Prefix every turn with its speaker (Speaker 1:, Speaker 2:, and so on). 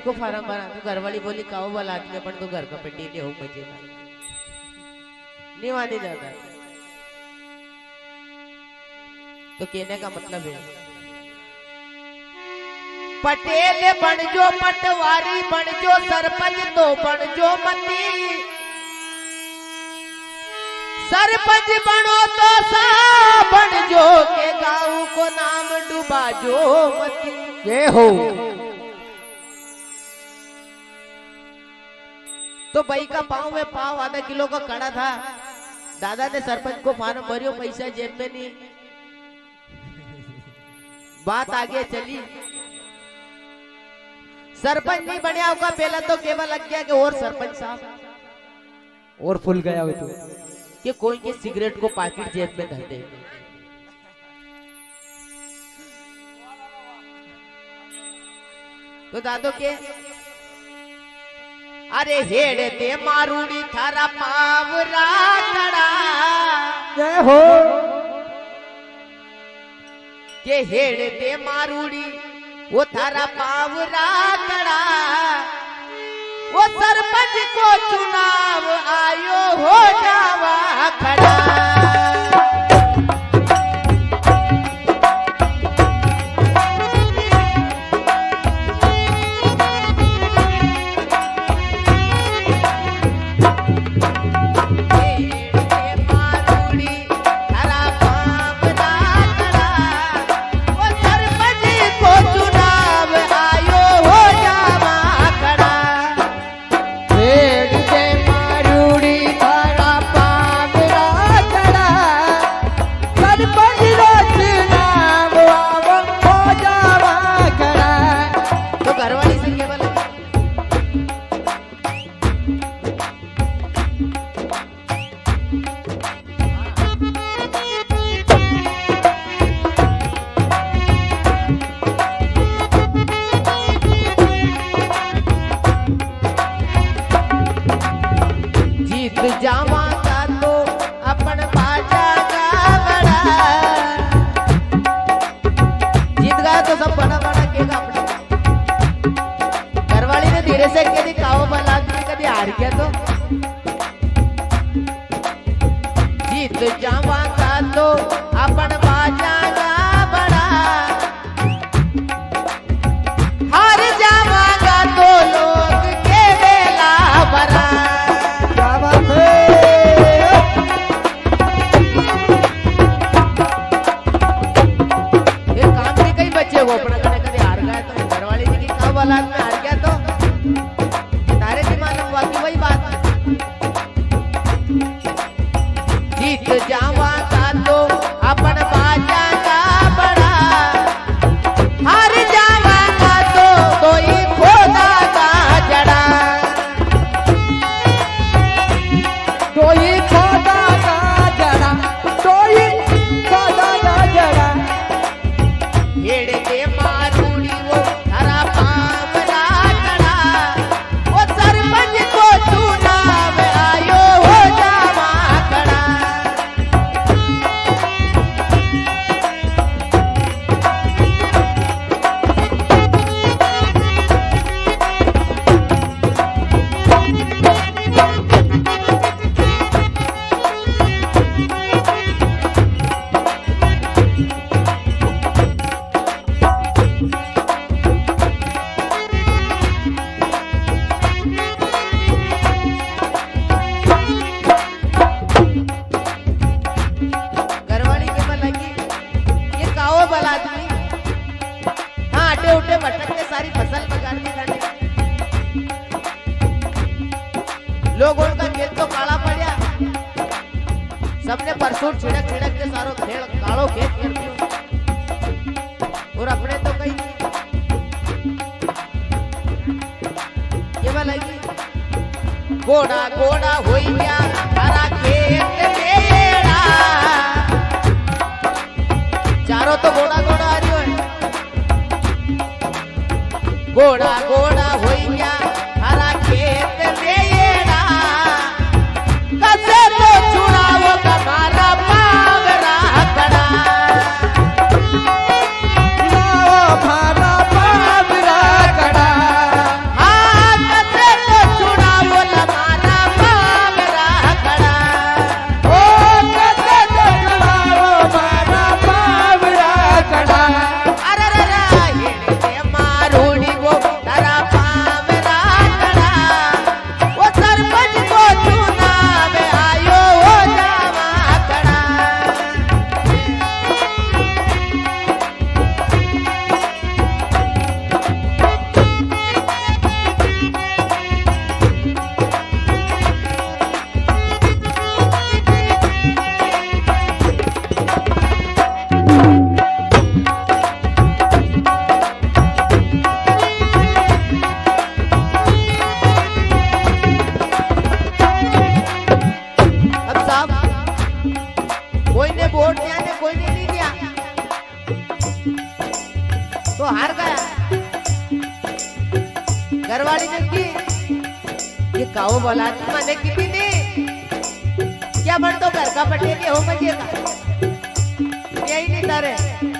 Speaker 1: को फार्म भरा तो घरवाली बोली काओ वाला आदमी अपन तो घर का पेटी नहीं हो मजे नहीं वादी जाता। तो कहने का मतलब है पटेल बन जो पटवारी बन जो सरपंच तो बन जो मती सरपंच बनो तो सा बन जो के गाँव को नाम डूबा जो मती ये हो। तो भाई का पाँव में पाँव आधा किलो का कड़ा था। दादा ने सरपंच को फार्म भरियो पैसा जेब में नहीं। बात आगे चली सरपंच नहीं बनया होगा पहला तो केवल लग गया कि और सरपंच साहब
Speaker 2: और फुल गया हो तो
Speaker 1: कि कोई के सिगरेट को पैकेट जेब में धर दे। तो दादो के अरे हेड़े ते मारूड़ी थारा पावरा कड़ा
Speaker 2: जय हो
Speaker 1: के हेड़े ते मारूड़ी वो थारा पावरा कड़ा वो सरपंच को चुनाव आयो हो जावा खड़ा। लोग उनका खेत तो काला पड़ा, सबने परसूट छिड़क छिड़क के सारो खेल कालो खेत कर दियो और अपने तो कहीं केवल लगी गोड़ा गोड़ा होई गया हरा खेत मेरा, चारों तो गोड़ा गोड़ा आ रही है, गोड़ा गोड़ा होई गया हरा खेत मेरा, कसे तो चुनाव हमारा पावरा खड़ा, चुनाव हमारा पावरा खड़ा, घरवाली ने की ये काओ बोला मैंने कितनी ने क्या बन तो घर का पटेली हो मजे का यही नहीं तारे